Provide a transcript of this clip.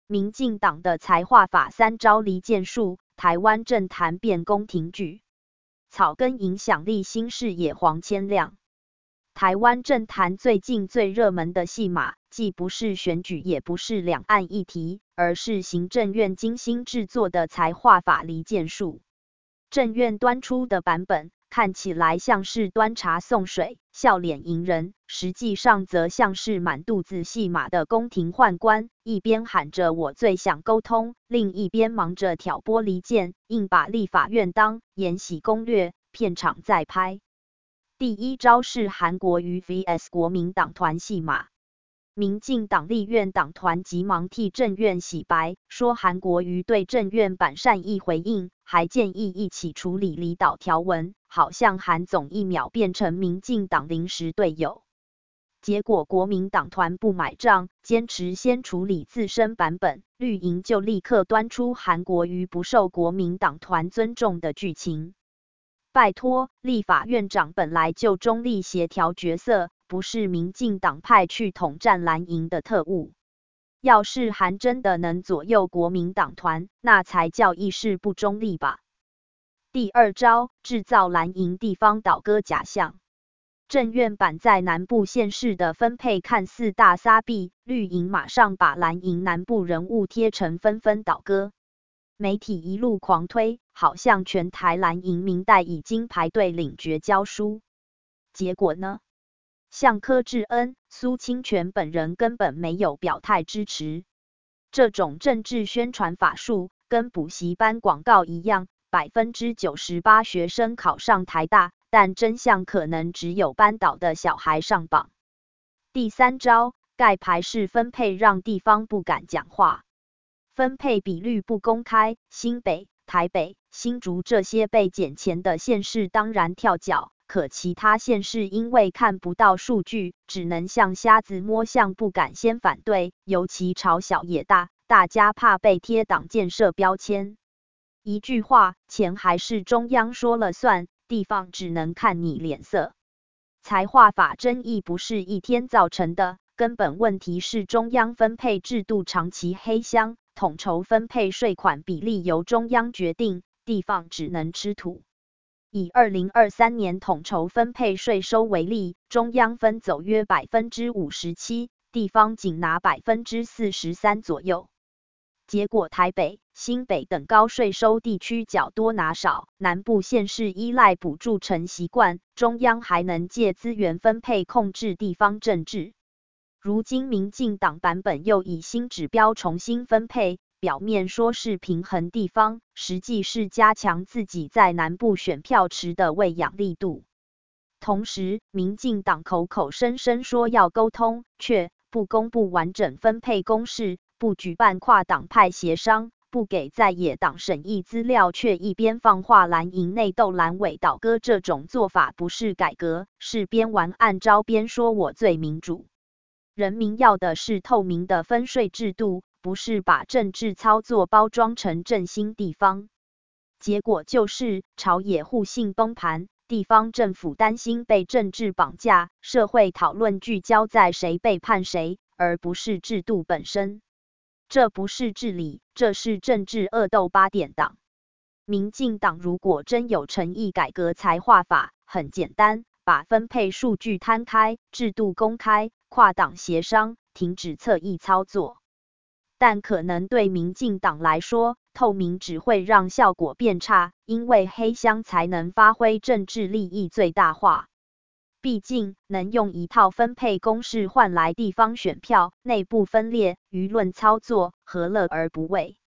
民进党的才华法3招离间术，台湾政坛变宫廷剧。草根影响力新视野黄千亮。台湾政坛最近最热门的戏码，既不是选举，也不是两岸议题，而是行政院精心制作的才华法离间术。政院端出的版本看起来像是端茶送水，笑脸迎人，实际上则像是满肚子戏码的宫廷宦官，一边喊着我最想沟通，另一边忙着挑拨离间，硬把立法院当延禧攻略，片场在拍。第一招是韩国瑜 vs 国民党团戏码。民进党立院党团急忙替政院洗白，说韩国瑜对政院版善意回应，还建议一起处理离岛条文，好像韩总一秒变成民进党临时队友。结果国民党团不买账，坚持先处理自身版本，绿营就立刻端出韩国瑜不受国民党团尊重的剧情。拜托，立法院长本来就中立协调角色，不是民进党派去统战蓝营的特务。要是韩真的能左右国民党团，那才叫议事不中立吧。第二招，制造蓝营地方倒戈假象。政院版在南部县市的分配看似大撒币，绿营马上把蓝营南部人物贴成纷纷倒戈。媒体一路狂推，好像全台蓝营民代已经排队领绝交书。结果呢？像柯志恩、苏清泉本人根本没有表态支持。这种政治宣传法术跟补习班广告一样，98%学生考上台大，但真相可能只有班导的小孩上榜。第三招，盖牌式分配让地方不敢讲话。分配比率不公开，新北、台北、新竹这些被减钱的县市当然跳脚，可其他县市因为看不到数据，只能像瞎子摸象，不敢先反对，尤其朝小野大，大家怕被贴党建设标签。一句话，钱还是中央说了算，地方只能看你脸色。才华法争议不是一天造成的，根本问题是中央分配制度长期黑箱。统筹分配税款比例由中央决定，地方只能吃土。以2023年统筹分配税收为例，中央分走约57%，地方仅拿43%左右。结果台北、新北等高税收地区较多拿少，南部县市依赖补助成习惯，中央还能借资源分配控制地方政治。如今民进党版本又以新指标重新分配，表面说是平衡地方，实际是加强自己在南部选票池的喂养力度。同时，民进党口口声声说要沟通，却不公布完整分配公式，不举办跨党派协商，不给在野党审议资料，却一边放话蓝营内斗蓝委倒戈，这种做法不是改革，是边玩暗招边说我最民主。人民要的是透明的分税制度，不是把政治操作包装成振兴地方。结果就是朝野互信崩盘，地方政府担心被政治绑架，社会讨论聚焦在谁背叛谁，而不是制度本身。这不是治理，这是政治恶斗8点档。民进党如果真有诚意改革才华法，很简单，把分配数据摊开，制度公开，跨党协商，停止侧翼操作。但可能对民进党来说，透明只会让效果变差，因为黑箱才能发挥政治利益最大化。毕竟，能用一套分配公式换来地方选票，内部分裂，舆论操作，何乐而不为？